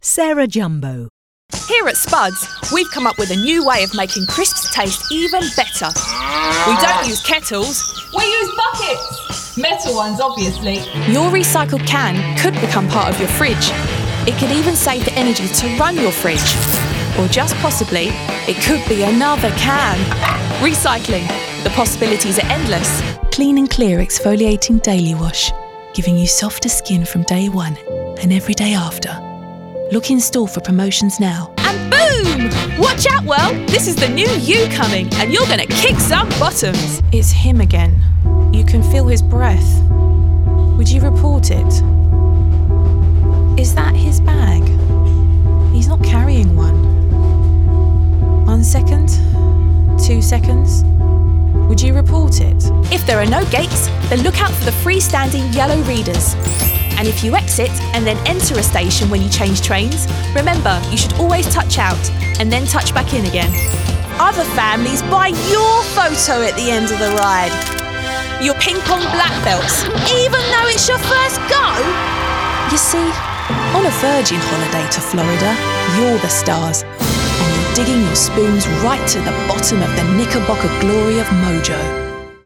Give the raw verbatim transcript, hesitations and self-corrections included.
Sarah Jumbo. Here at Spuds, we've come up with a new way of making crisps taste even better. We don't use kettles, we use buckets. Metal ones, obviously. Your recycled can could become part of your fridge. It could even save the energy to run your fridge. Or just possibly, it could be another can. Recycling. The possibilities are endless. Clean and clear exfoliating daily wash, giving you softer skin from day one and every day after. Look in store for promotions now. And boom! Watch out, world! This is the new you coming, and you're gonna kick some bottoms. It's him again. You can feel his breath. Would you report it? Is that his bag? He's not carrying one. One second? Two seconds? Would you report it? If there are no gates, then look out for the freestanding yellow readers. And if you exit and then enter a station when you change trains, remember, you should always touch out and then touch back in again. Other families buy your photo at the end of the ride. Your ping pong black belts, even though it's your first go. You see, on a Virgin holiday to Florida, you're the stars. And you're digging your spoons right to the bottom of the Knickerbocker glory of mojo.